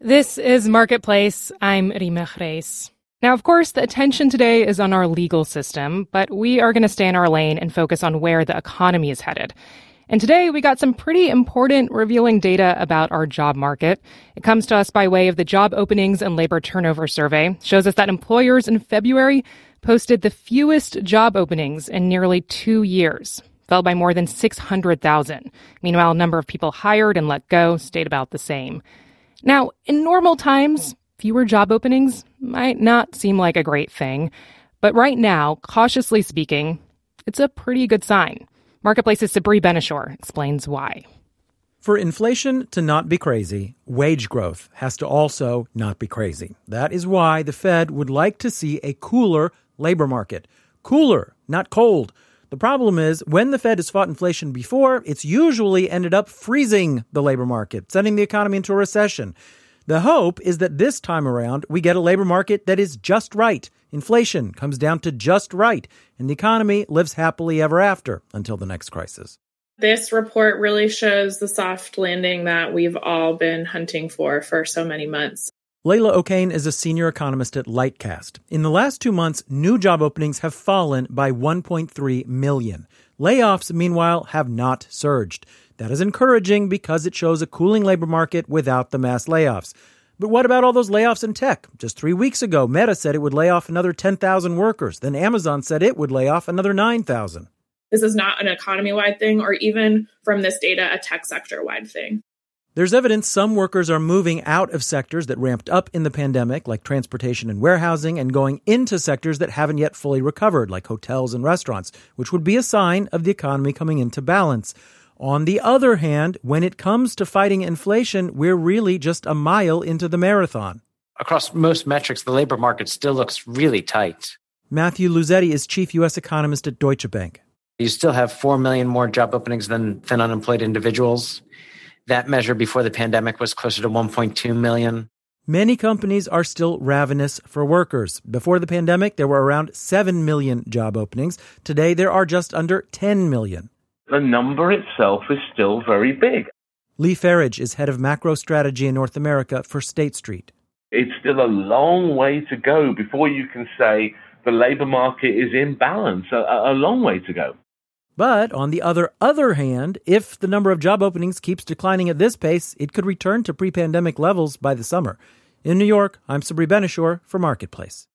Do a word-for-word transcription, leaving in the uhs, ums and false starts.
This is Marketplace. I'm Rima Reis. Now, of course, the attention today is on our legal system, but we are going to stay in our lane and focus on where the economy is headed. And today, we got some pretty important revealing data about our job market. It comes to us by way of the Job Openings and Labor Turnover Survey. It shows us that employers in February posted the fewest job openings in nearly two years, fell by more than six hundred thousand. Meanwhile, the number of people hired and let go stayed about the same. Now, in normal times, fewer job openings might not seem like a great thing. But right now, cautiously speaking, it's a pretty good sign. Marketplace's Sabri Ben-Achour explains why. For inflation to not be crazy, wage growth has to also not be crazy. That is why the Fed would like to see a cooler labor market. Cooler, not cold. The problem is, when the Fed has fought inflation before, it's usually ended up freezing the labor market, sending the economy into a recession. The hope is that this time around, we get a labor market that is just right. Inflation comes down to just right, and the economy lives happily ever after until the next crisis. This report really shows the soft landing that we've all been hunting for for so many months. Layla O'Kane is a senior economist at Lightcast. In the last two months, new job openings have fallen by one point three million. Layoffs, meanwhile, have not surged. That is encouraging because it shows a cooling labor market without the mass layoffs. But what about all those layoffs in tech? Just three weeks ago, Meta said it would lay off another ten thousand workers. Then Amazon said it would lay off another nine thousand. This is not an economy-wide thing or even from this data, a tech sector-wide thing. There's evidence some workers are moving out of sectors that ramped up in the pandemic, like transportation and warehousing, and going into sectors that haven't yet fully recovered, like hotels and restaurants, which would be a sign of the economy coming into balance. On the other hand, when it comes to fighting inflation, we're really just a mile into the marathon. Across most metrics, the labor market still looks really tight. Matthew Luzetti is chief U S economist at Deutsche Bank. You still have four million more job openings than, than unemployed individuals. That measure before the pandemic was closer to one point two million. Many companies are still ravenous for workers. Before the pandemic, there were around seven million job openings. Today, there are just under ten million. The number itself is still very big. Lee Farage is head of macro strategy in North America for State Street. It's still a long way to go before you can say the labor market is in balance. A, a long way to go. But on the other other hand, if the number of job openings keeps declining at this pace, it could return to pre-pandemic levels by the summer. In New York, I'm Sabri Ben-Achour for Marketplace.